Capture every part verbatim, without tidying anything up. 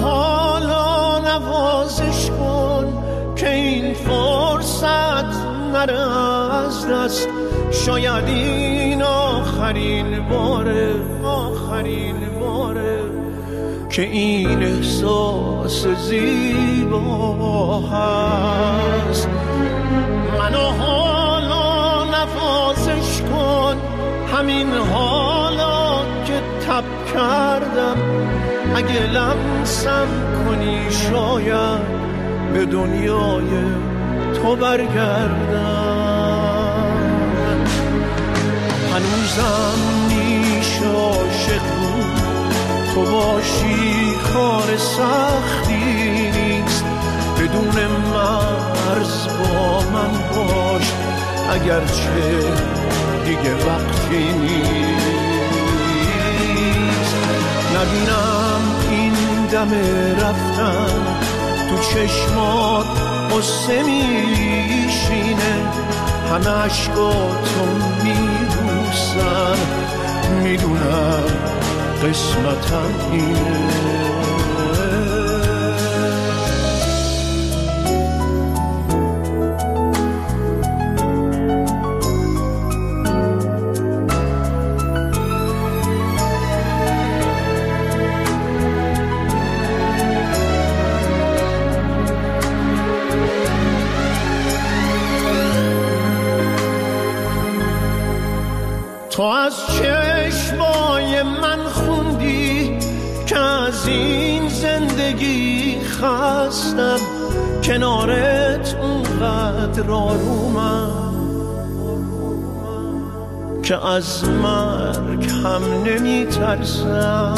حالا نوازش کن که این فرصت نره از دست. شاید این آخرین باره، آخرین باره که این احساس زیبا هست. منو حالا نوازش کن، همین حالا که تب کردم. اگه لمسم کنی شاید به دنیای تو برگردم. هنوزم میشه عاشق بود تو باشی، کار سختی نیست. بدون مرز با من باش، اگرچه دیگه وقتی نیست. نبینم این دم رفتن تو چشمات قصه میشینه. همه عشقاتو میبوسن، میدونم قسمتم اینه. تو از چشمای من خوندی که از این زندگی خستم. کنارت اونقدر آرومم که از مرگ هم نمی ترسم.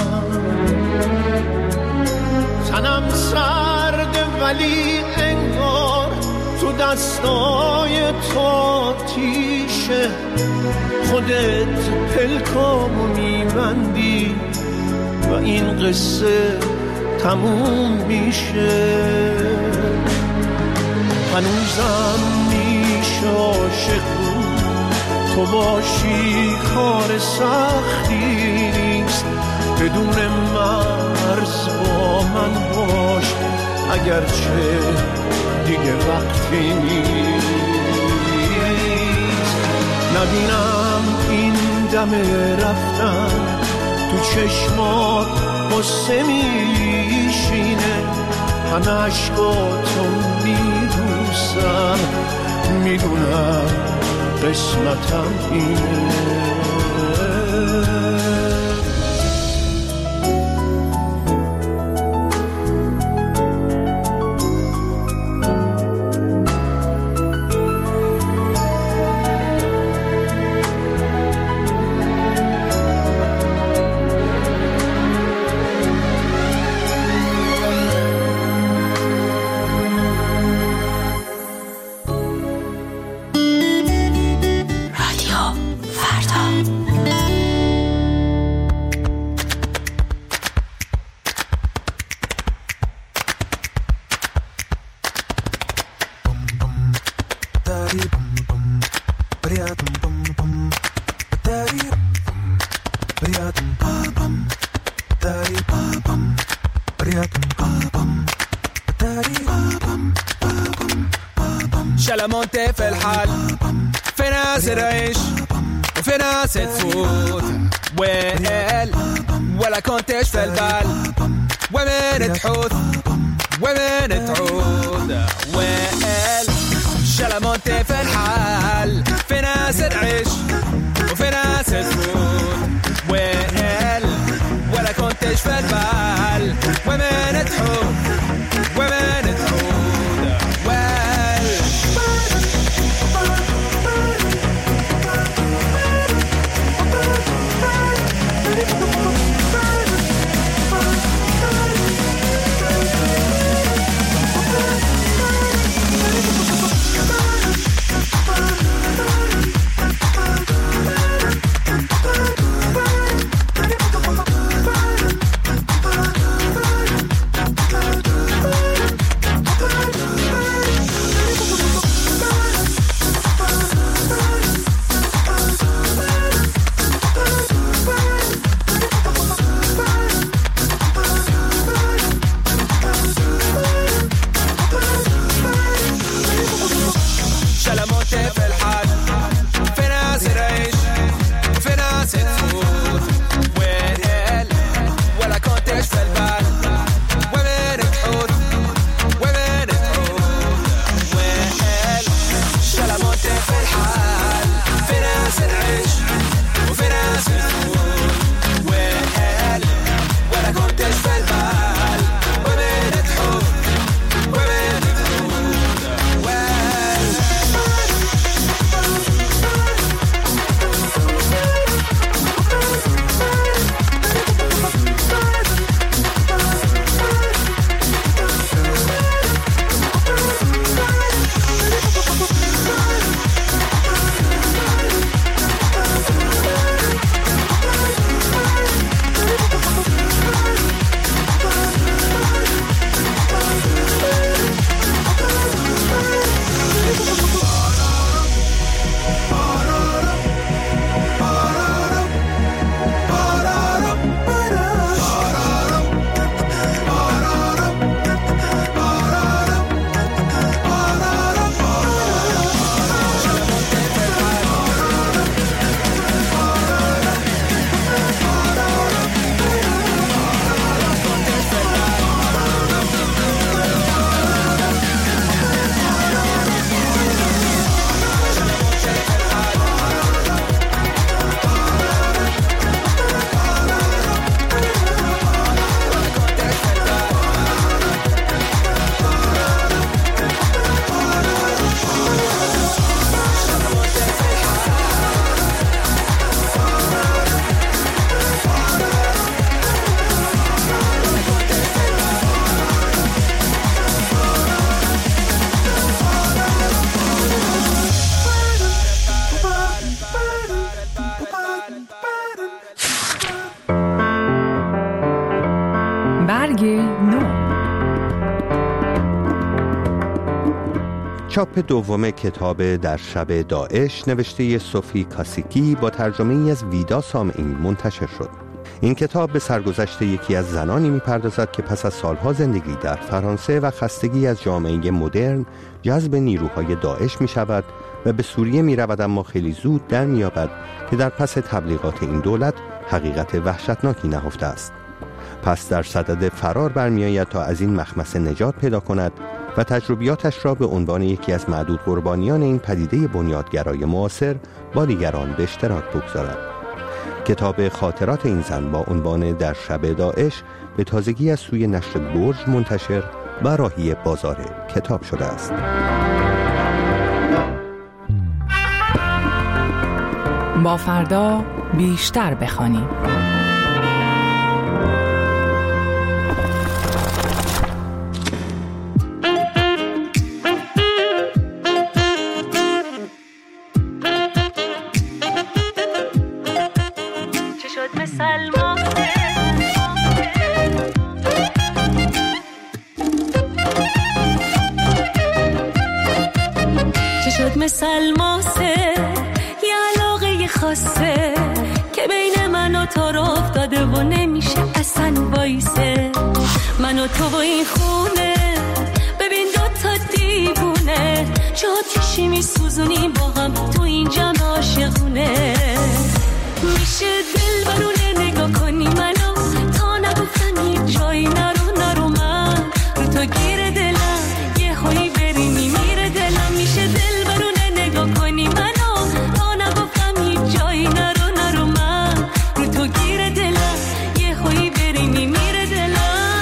تنم سرده ولی انگار تو دستای تو تیشه. خودت پلکامو میبندی و این قصه تموم میشه. هنوزم میشه عاشق بود تو باشی، کار سختی نیست. بدون مرز با من باش، اگرچه دیگه وقتی نیست. نبینم این دم رفتن تو چشمات قصه میشینه. همه عشقاتو میبوسن، میدونم قسمتم اینه. شلمونتي في الحال، في ناس تعيش وفي ناس تفوت. ويل ولا كنتش في البال، ومن تحوت ومن تعود. ويل شلمونتي في الحال، في ناس تعيش وفي ناس تفوت. ويل ولا كنتش في البال، ومن تحوت ومن تعود. چاپ دوم کتاب در شب داعش نوشته صوفی کاسیکی با ترجمه‌ای از ویدا سامعین منتشر شد. این کتاب به سرگذشت یکی از زنانی می‌پردازد که پس از سالها زندگی در فرانسه و خستگی از جامعه مدرن جذب نیروهای داعش می‌شود و به سوریه می‌رود، اما خیلی زود در می‌یابد که در پس تبلیغات این دولت حقیقت وحشتناکی نهفته است. پس در صدد فرار برمی‌آید تا از این مخمصه نجات پیدا کند و تجربیاتش را به عنوان یکی از معدود قربانیان این پدیده بنیادگرای معاصر با دیگران به اشتراک بگذارد. کتاب خاطرات این زن با عنوان در شب داعش به تازگی از سوی نشر برج منتشر و راهی بازار کتاب شده است. با فردا بیشتر بخوانیم. مثل ماسه یه علاقه خاصه که بین من و تو رو افتاده و نمیشه اصلا وایسه. من و تو و این خونه ببین دوتا دیوونه، چه آتیشی میسوزونیم با هم تو این جمع عاشقونه. میشه دل برونه نگاه کنی منو تا نگفتم هیچ جایی نرو نرو من رو تو گیر دلم یه هایی بری میمیره دلم. میشه دل برونه نگاه کنی منو تا نگفتم هیچ جایی نرو نرو من رو تو گیر دلم یه هایی بری میمیره دلم.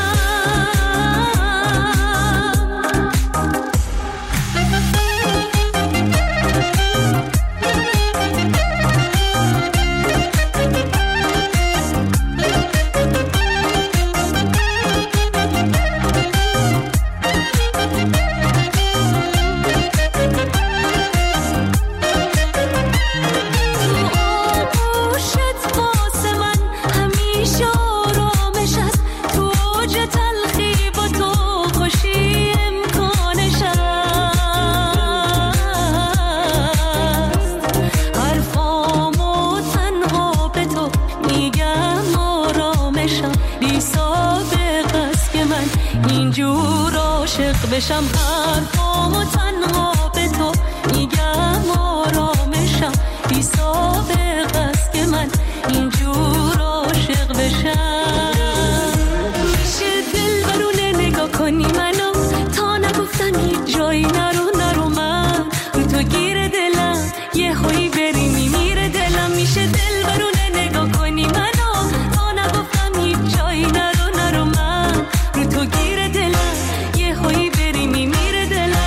بشم حرفام و تنها به تو میگم آرامشم بی سابق است که من اینجور عاشق بشم. میشه دل برونه نگاه کنی منو تا نگفتم هیچ جایی نرو نرو من رو تو گیر دلم یه هایی بری میمیره دلم. میشه دل برونه نگاه کنی منو تا نگفتم هیچ جایی نرو نرو من رو تو گیر دلم یه هایی بری میمیره دلم.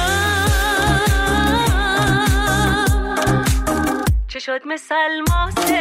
چه شد مثل ماسه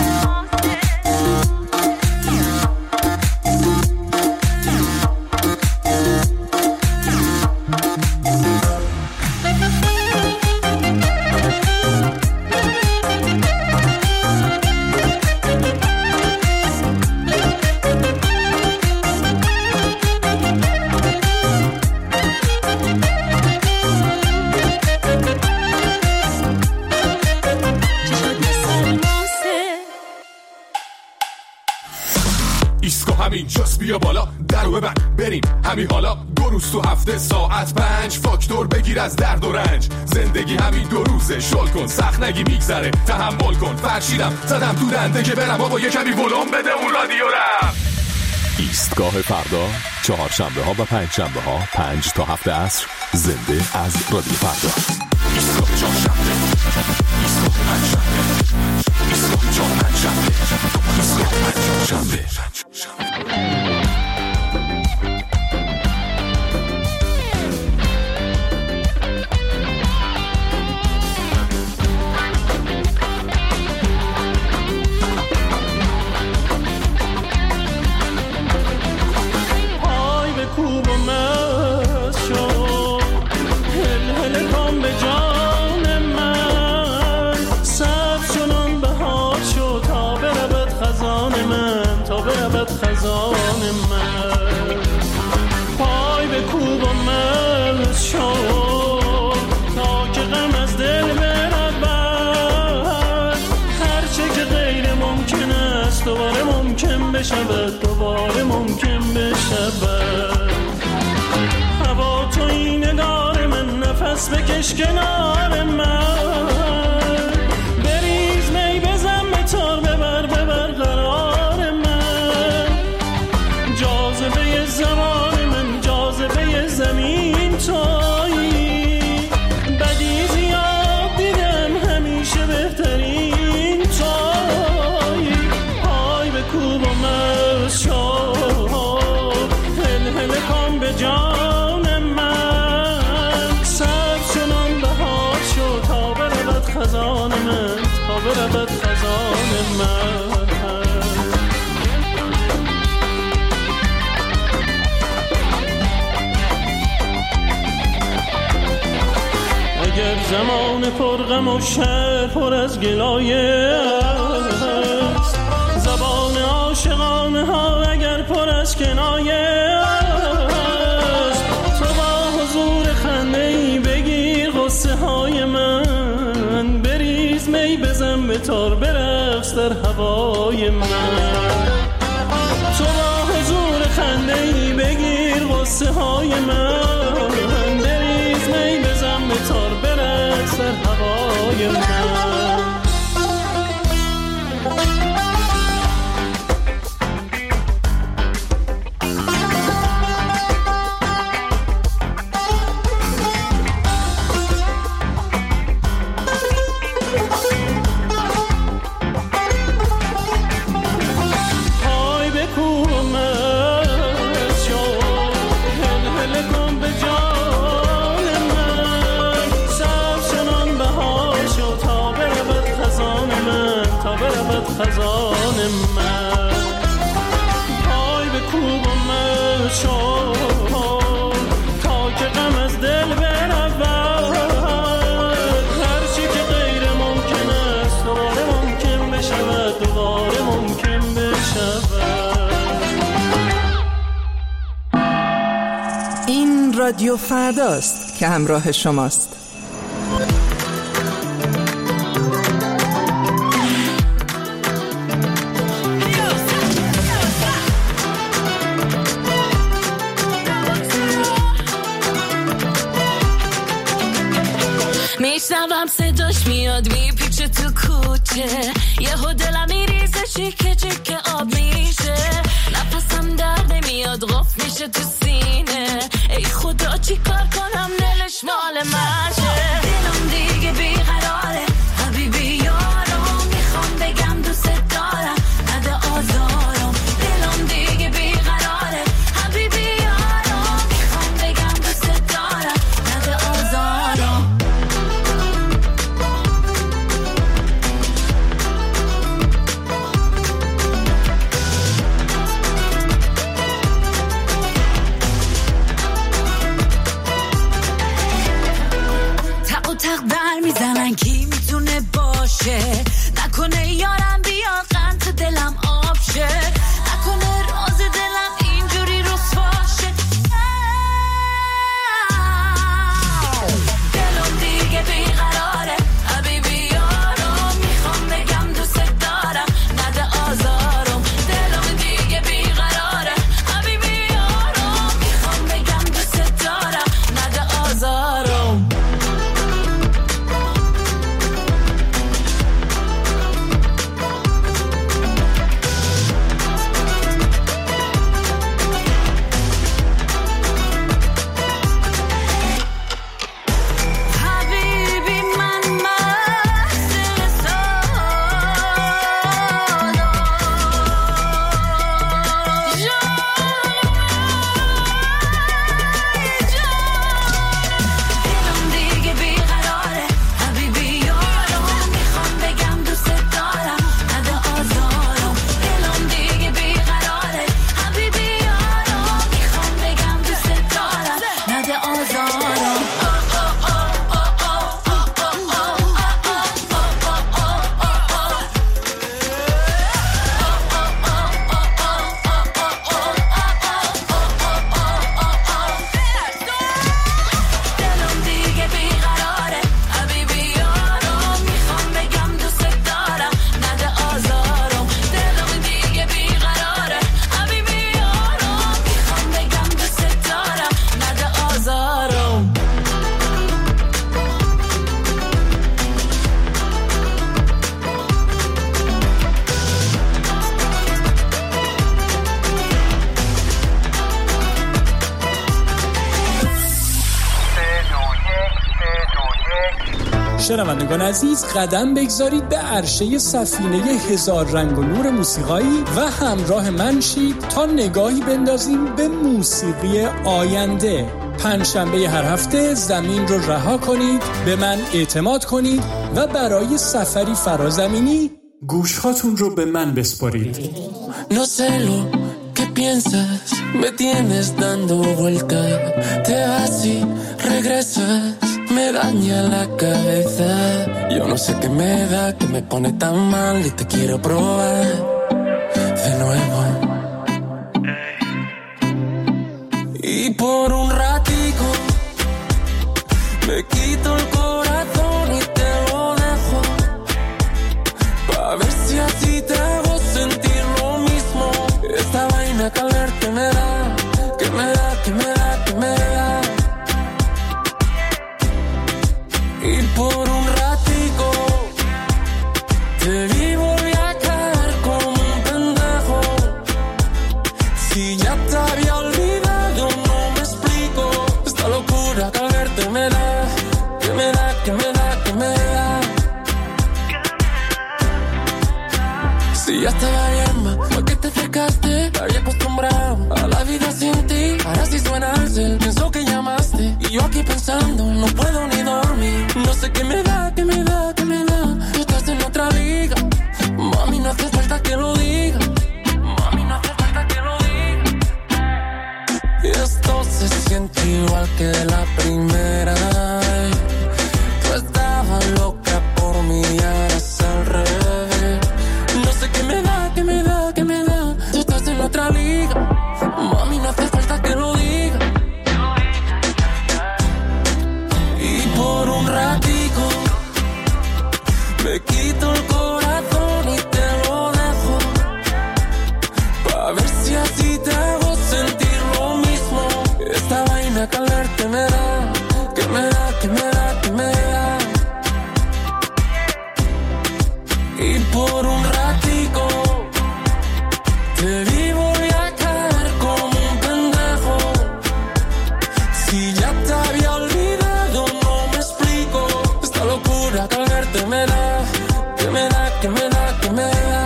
اینجاست بیا بالا درو ببند بریم همین حالا. دو روز تو هفته ساعت پنج فاکتور بگیر از درد و رنج. زندگی همین دو روزه شل کن سخت نگی میگذره تحمل کن. فرشیدم زدم تو دنده که برم بابا یه کمی ولوم بده اون رادیو رم. ایستگاه فردا چهارشنبه ها و پنج شنبه ها پنج تا هفت عصر زنده از رادیو فردا. ایستگاه چهارشنبه ایستگاه پنجشنبه ایستگاه چهارشنبه ایستگاه پنجشنبه. خزان من دست بکش کنار من، بریز می بزن به تار، ببر ببر قرار من، جاذبه زمان من، جاذبه زمین تویی، بدی زیاد دیدم همیشه بهترین تویی، پای به کوب و مست شو، هل هل کن به جان من، سر چنان بهار شو تا برود خزان من، تا برود خزان من. اگر زمان پرغم و شهر پر از گلایه است، زبان عاشقانه ها اگر پر از کنایه است، تو با حضور خنده ای بگیر غصه های من، بریز می بزن به تار، برقص در هوای من، تو با حضور خنده ای بگیر غصه های من، بریز می بزن به تار، برقص در هوای من. خزان من، پای به کوب و مشو تا که غم از دل برود، هر چی که غیر ممکن است دوباره ممکن بشود، دوباره ممکن بشود. این رادیو فرداست که همراه شماست. میشنوم صداش میاد میپیچه تو کوچه، یهو دلم میریزه چیکه چیکه آب میشه، نفسم در نمیاد قفل میشه تو سینه، ای خدا چی کار کنم دلش مال منشه، دلم دیگه بیقراره حبیبی یارم، میخوام بگم دوست دارم نده آزارم، دلم دیگه بیقراره حبیبی یارم، میخوام بگم دوست دارم نده آزارم. شنوندگان عزیز، قدم بگذارید به عرشه سفینه هزار رنگ و نور موسیقایی و همراه من شید تا نگاهی بندازیم به موسیقی آینده. پنجشنبه هر هفته زمین رو رها کنید، به من اعتماد کنید و برای سفری فرازمینی گوشهاتون رو به من بسپارید. No sé lo que piensas, me tienes dando vuelta, te vas y regresas, me daña la cabeza. Yo no sé qué me da, que me pone tan mal y te quiero probar de nuevo. Y por un ratico me quito el corazón y te lo dejo, pa' ver si así te hago sentir lo mismo. Esta vaina que al verte me da, que me da, que me da, que me da. Y por un ratico te vi, volví a caer como un pendejo. Si ya te había olvidado, no me explico. Esta locura que al verte me da, que me da, que me da, que me da. Si ya estaba bien, ma, ¿por qué te acercaste? Me había acostumbrado a la vida sin ti. Ahora sí suena el cel, pienso que llamaste. Y yo aquí pensando, no puedo ni dormir. No sé qué me da, qué me da, qué me da. Tú estás en otra liga. Mami, no hace falta que lo diga. Mami, no hace falta que lo diga. Y esto se siente igual que la primera. Tú estabas loca por mí y ahora es al revés. No sé qué me da, qué me da, qué me da. Tú estás en otra liga. Mami, no hace falta que lo diga. Y por un ratico me quito el corazón y te lo dejo, pa' ver si así te hago sentir lo mismo. Esta vaina que al verte me da, que me da, que me da, que me da. Y por un ratico te vi, volví a caer como un pendejo. Si ya te había olvidado, no me explico. Esta locura que al verte me da, que me da, que me da, que me da.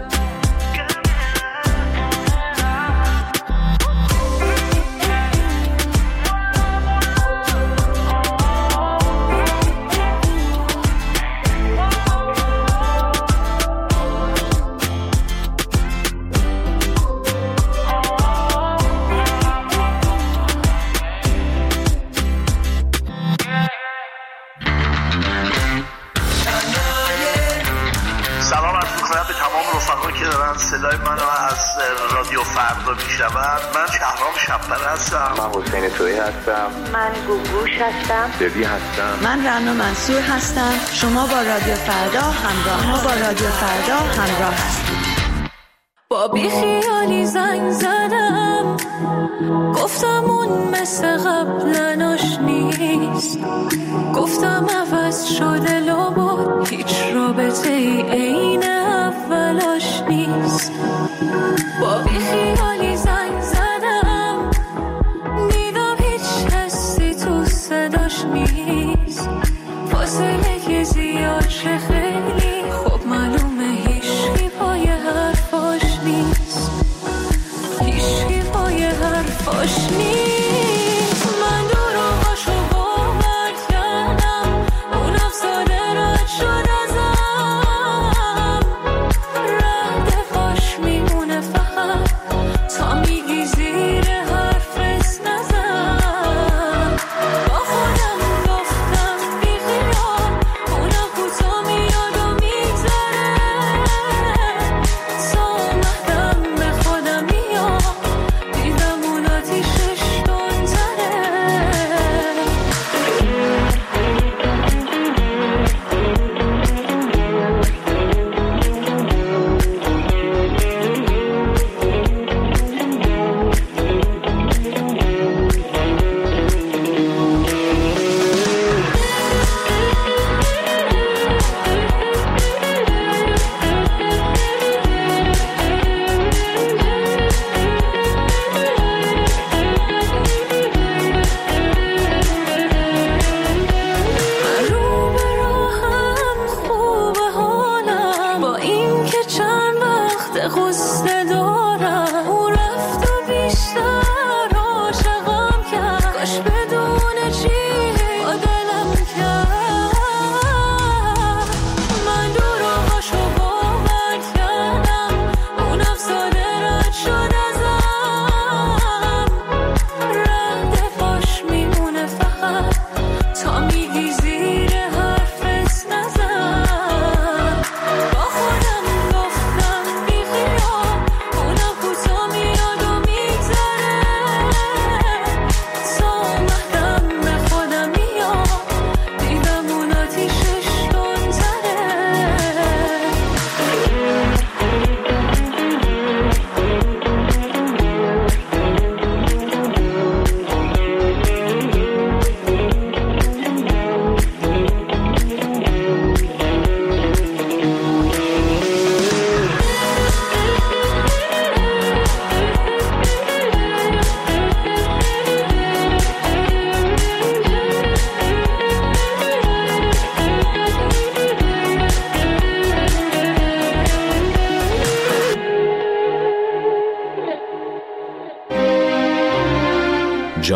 صدای منو از رادیو فردا میشنوند. من شهرام شب‌پر هستم. من حسین تویی هستم. من گوگوش هستم. دبی هستم. من رنا منصور هستم. شما با رادیو فردا همراه ما با رادیو فردا همراه هستید. با بی خیالی زنگ زدم، گفتم اون مثل قبل آشنیست، گفتم عوض شده لابد هیچ رابطه ای عین اولاش نیست. با بی خیالی زنگ زدم، دیدم هیچ حسی تو صداش نیست، فاصله که زیاد چه خیلی خب معلومه هیچی پای حرفاش نیست، هیچی پای حرفاش نیست. من دروغاشو باور کردم، اون افسانه رد شد ازم، رد فاش میمونه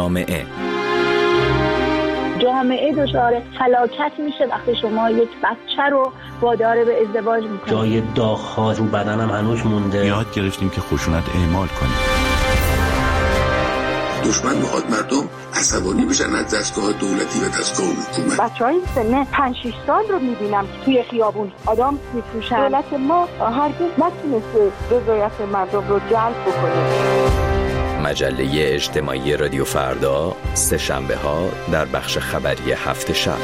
جامعه. جامعه دچار فلاکت میشه وقتی شما یک بچه رو وادار به ازدواج میکنید. جای داغ‌ها رو بدنم هنوز مونده. یاد گرفتیم که خشونت اعمال کنیم. دشمن میخواد مردم عصبانی بشن از دستگاه دولتی و دستگاه حکومت. بچهای سن پنج شش سال رو میبینم توی خیابون آدم میفروشن. دولت ما هرگز نتونسته رضایت مردم رو جلب بکنه. مجله اجتماعی رادیو فردا، سه شنبه ها در بخش خبری هفت شب.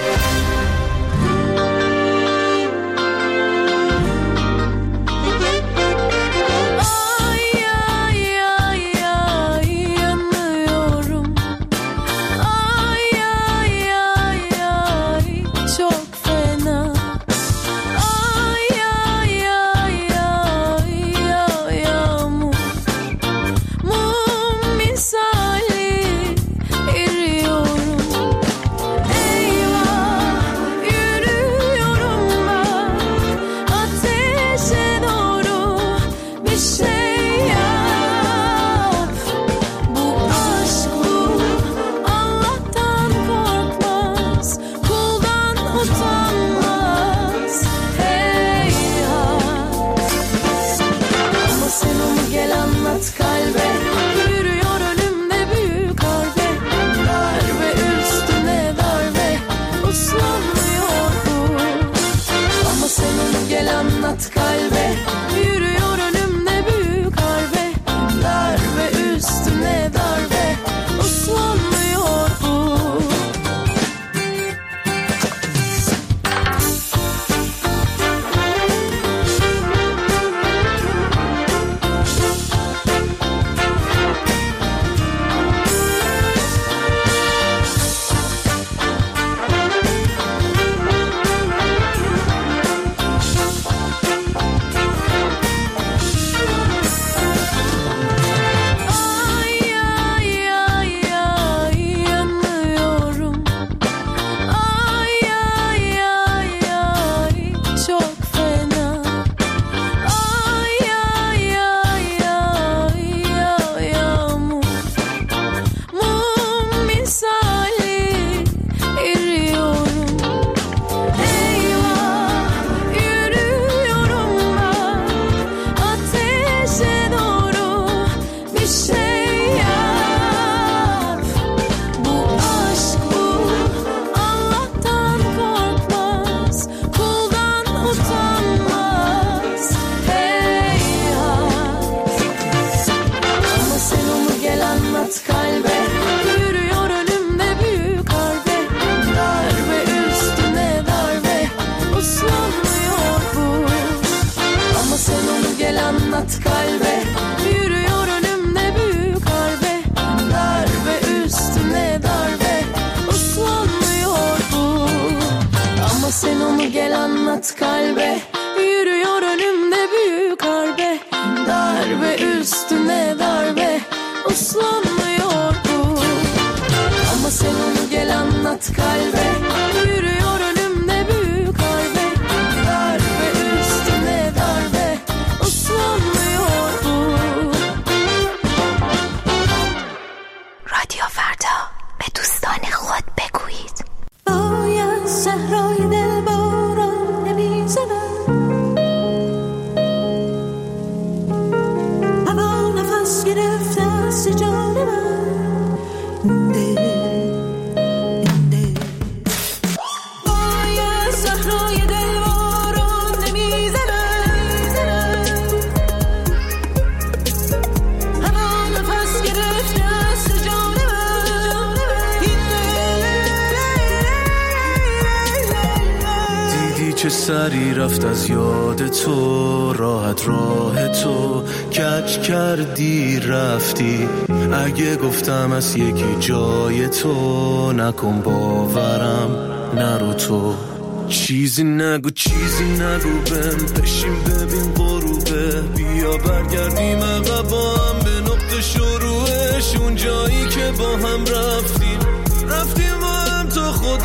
سری رفت از یاد تو، راحت راه تو کج کردی رفتی. اگه گفتم از یکی جای تو، نکن باورم نرو تو. چیزی نگو چیزی نگو بهم، بشین ببین غروبه. بیا برگردیم عقب با هم به نقطه شروعش، اون جایی که با هم رفتیم رفتیم با هم تا خود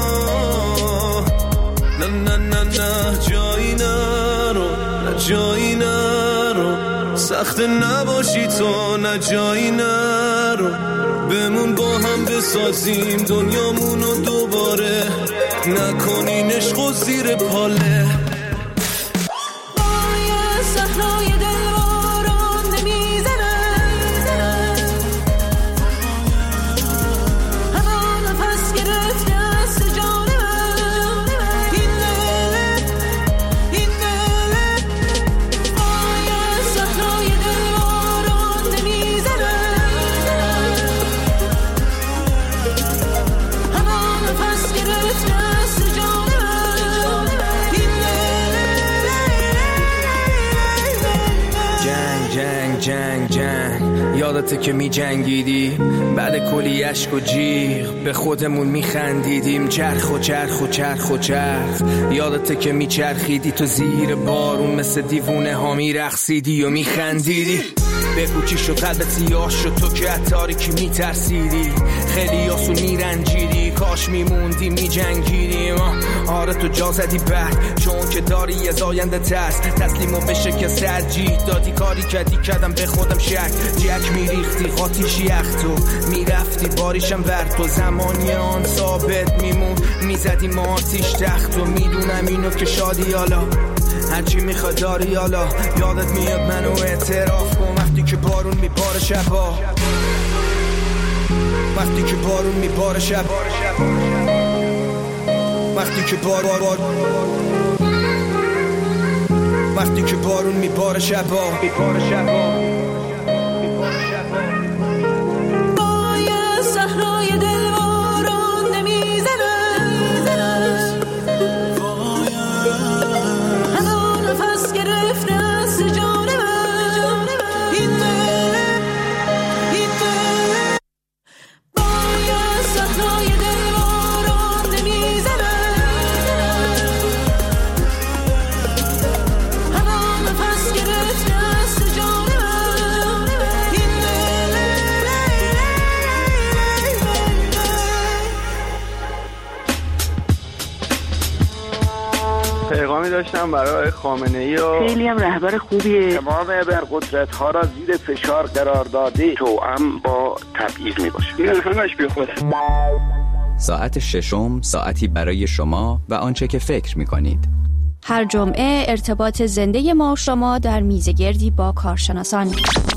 ما. نه نه نه نه جایی نرو، نه جایی نرو، سخت نباشی تو، نه جایی نرو. بمون با هم بسازیم دنیامونو دوباره، نکنین عشق و زیر پاله. پای صحرای دلواران نمیزنه، هوا نفس گرفته است جانم، این لیله این لیله. پای صحرای دلواران نمیزنه، هوا نفس گرفته است جانم، این جنگ جنگ جنگ یادته که می جنگیدی بعد کلی عشق و جیغ به خودمون می خندیدیم، چرخ و چرخ و چرخ و چرخ. یادته که می چرخیدی تو زیر بارون مثل دیوونه ها می رقصیدی و می خندیدی. بگو چی شد قلبت سیاه شد تو که اتاری که می ترسیدی، خیلی آسون می رنجیدی، کاش می موندی می جنگیدیم. آره تو جا زدی بعد چون که داری از آینده ترس، تسلیمو به شکست ترجیح دادی، کاری کردی کردم به خودم شک، جک می ریختی خاطیش یخ تو می رفتی باریشم ور تو، زمانی آن ثابت میمون می زدی ما آتیش تخت و میدونم اینو که شادی حالا هرچی میخواد داری حالا. یادت میاد منو اعتراف کن وقتی که بارون میباره شبا، وقتی که بارون میباره شب، وقتی که بار بار وقتی که بارون میباره شبا، میباره شبا. پای صحرای دلواران نمیزنه، هوا نفس گرفته است جانم، این لیله این لیله. پای صحرای دلواران نمیزنه، هوا نفس گرفته است جانم، این لیله. پیغامی داشتم برای خامنه‌ای و خیلی هم رهبر خوبیه. تمام ابرقدرت ها را زیر فشار قرار داده، توأم با تبعیض می باشه. این همش بی خوده. ساعت ششم ساعتی برای شما و آنچه که فکر می کنید. هر جمعه ارتباط زنده ما و شما در میزگردی با کارشناسان.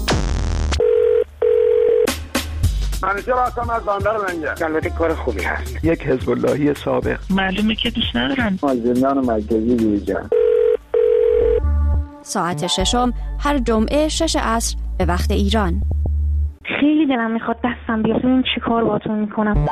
منیجر هستم از بندر منجر. البته کار خوبی هست. یک حزب اللهی سابق. معلومه که دوست ندارن. از زندان مرکزی بیرون. ساعت ششم هر جمعه شش عصر به وقت ایران. خیلی دلم میخواد دستم بیاد ببینم چی کار باهاتون میکنم.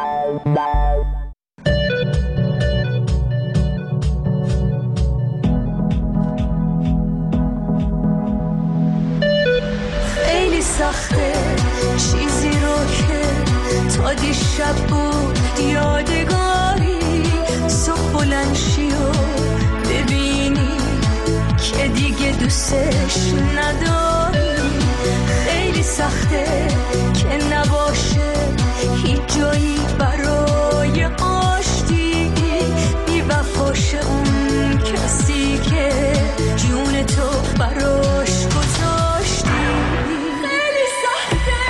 خیلی سخته چیزی رو که تا دیشب بود یادگاری، صبح بلند شی و ببینی که دیگه دوستش نداری. خیلی سخته که نباشه هیچ جایی برای آشتی، بی وفاشه اون کسی که جون تو براش گذاشتی. خیلی سخته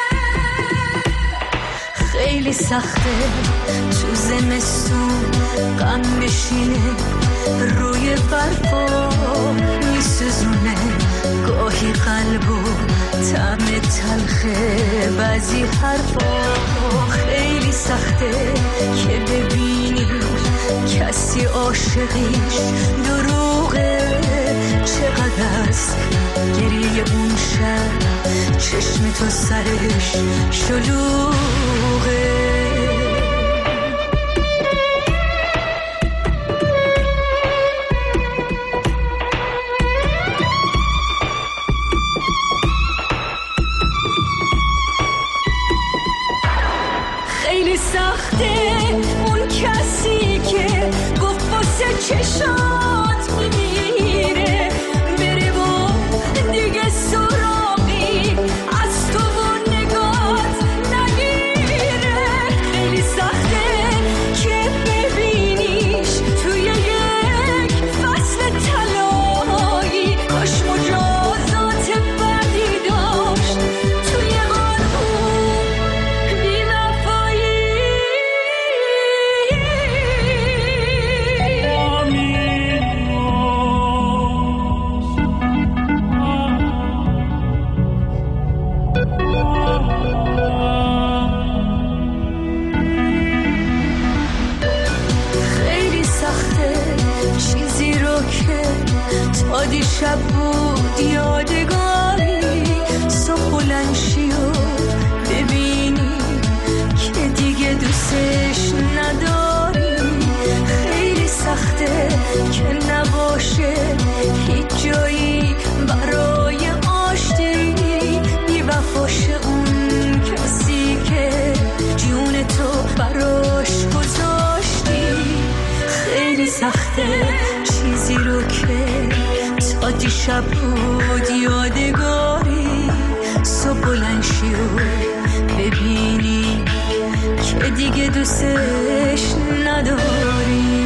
خیلی سخته تو زمستون غم بشینه روی برفا میسوزونه گاهی قلبو طعم تلخه بعضی حرفا. خیلی سخته که ببینی کسی عاشقیش دروغه، چقدر از گریه اون شب چشم تو سرش شلوغه. خیلی سخته اون کسی که گفت واسه چشات میمیره، بره و دیگه سراغی از تو و نگات نگیره. خیلی سخته که ببینیش توی یک فصل طلایی، کاش مجازات بدی داشت توی قانون تا دیشب بود یادگاری، صبح بلند شی و ببینی که دیگه دوستش نداری. خیلی سخته که نباشه هیچ جایی برای آشتی، بی وفاشه اون کسی که جون تو براش گذاشتی. خیلی سخته چیزی رو که تا دیشب بود یادگاری، صبح بلند شی و ببینی که دیگه دوستش نداری.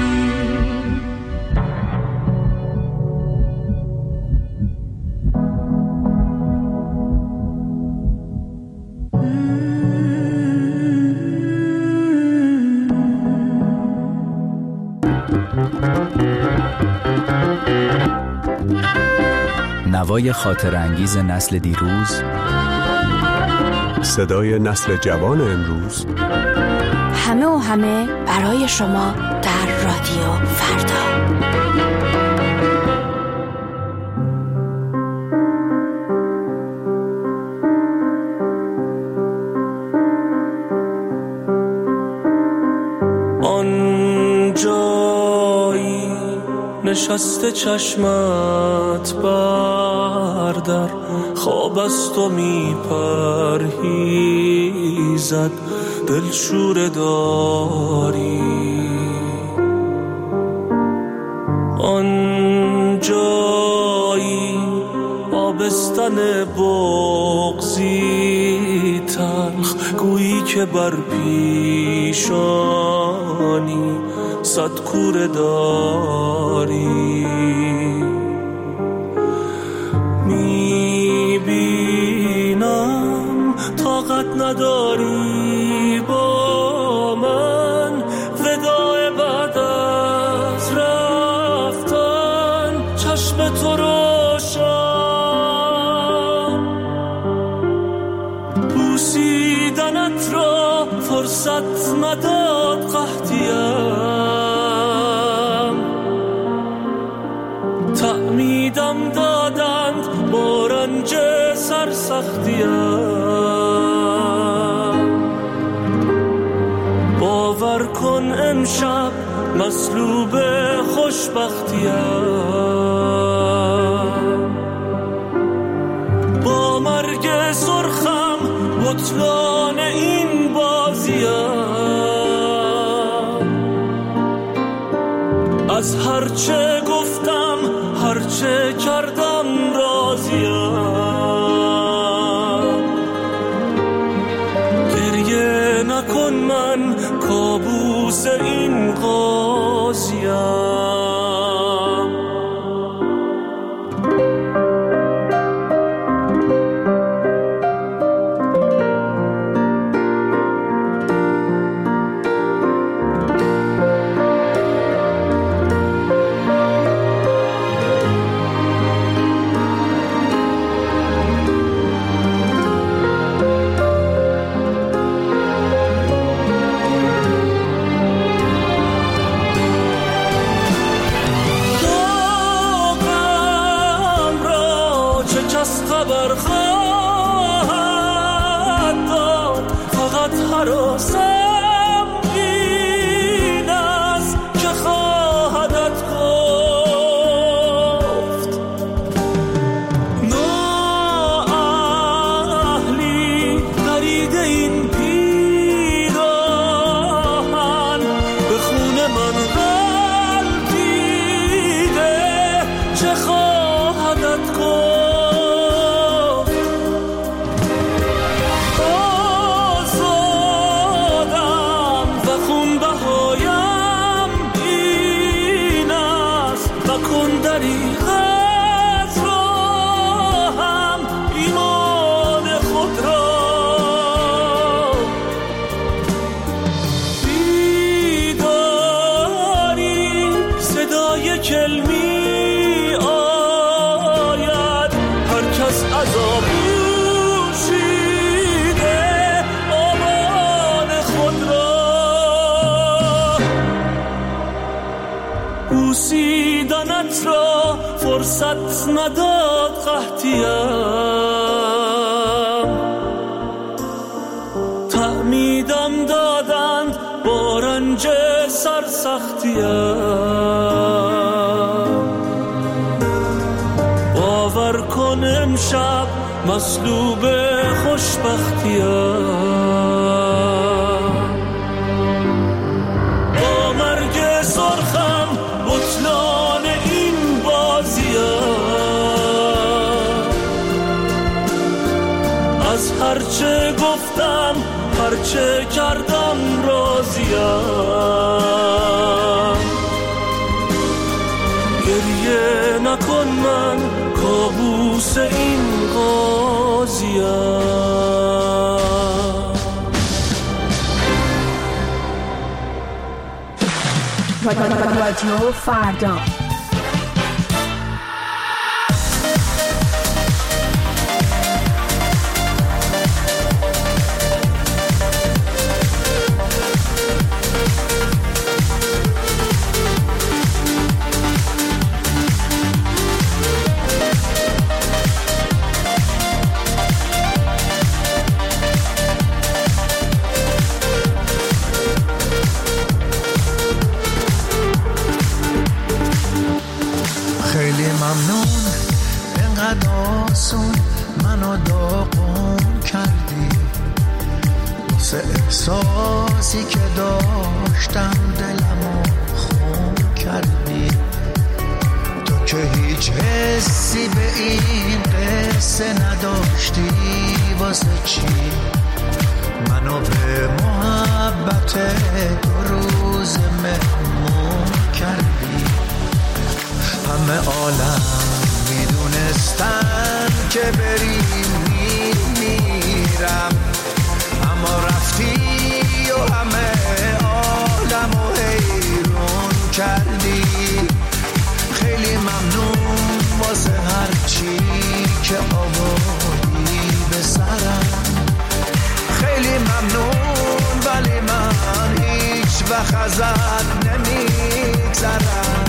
نوای خاطر انگیز نسل دیروز، صدای نسل جوان امروز، همه و همه برای شما در رادیو فردا. نشسته چشمت بردر، خواب از تو می پرهیزد، دلشوره داری. آن جایی آبستن بغضی تلخ، گویی که بر پیشانی صد کوره داری. میبینم طاقت نداری با من، وداع بعد از رفتن چشم تو روشن. بوسیدنت را فرصت نداد قحطیم، تعمیدم دادند با رنج سرسختیم. باور کن امشب مصلوب خوشبختیم، با مرگ سرخم بطلان این بازیم. از هرچه گفتم هرچه کردم راضیم. گریه نکن من کابوس این قاضیم. فرصت نداد قحطیم، تعمیدم دادند با رنج سرسختیم. باور کن امشب مصلوب خوشبختیم، با مرگ سرخم بطلان این بازیم. از هرچه گفتم هرچه کردم راضیم. گریه نکن من کابوس این قاضیم. رادیو فردا. احساسی که داشتم دلمو خون کردی. تو که هیچ حسی به این قصه نداشتی، واسه چی منو به محبت دو روز مهمون کردی؟ همه عالم میدونستن که بری میمیرم، اما رفتی و همه عالمو حیرون کردی. خیلی ممنون واسه هر چی که آوردی به سرم، خیلی ممنون، ولی من هیچ وقت ازت نمیگذرم.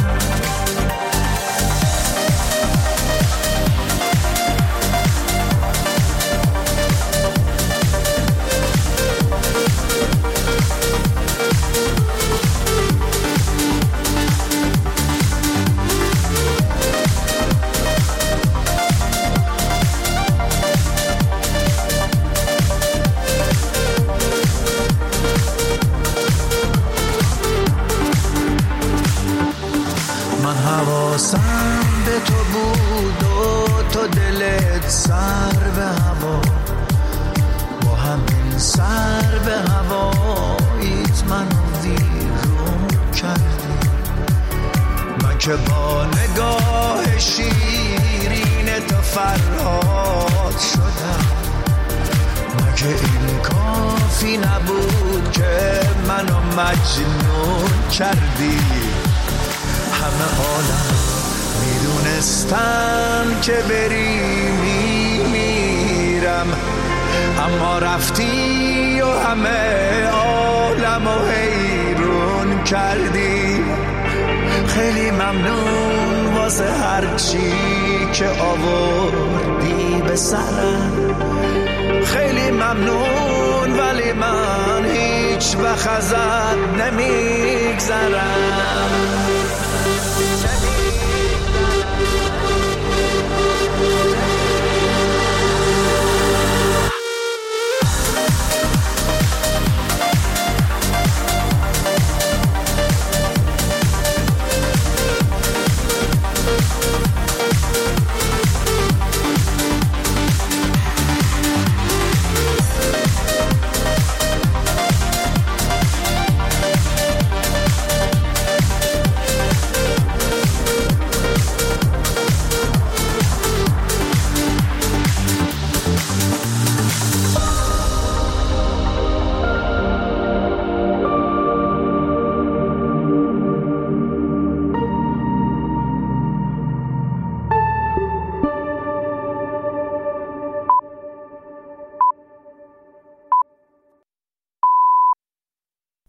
حواسم به تو بود و تو دلت سر به هوا، با همین سر به هواییت منو ویرون کردی. من که با نگاه شیرین تو فرهاد شدم، مگه این کافی نبود که منو مجنون کردی؟ همه عالم میدونستم که بری میمیرم، اما رفتی و همه عالمو حیرون کردی. خیلی ممنون واسه هر چی که آوردی به سرم، خیلی ممنون، ولی من هیچ وقت ازت نمیگذرم.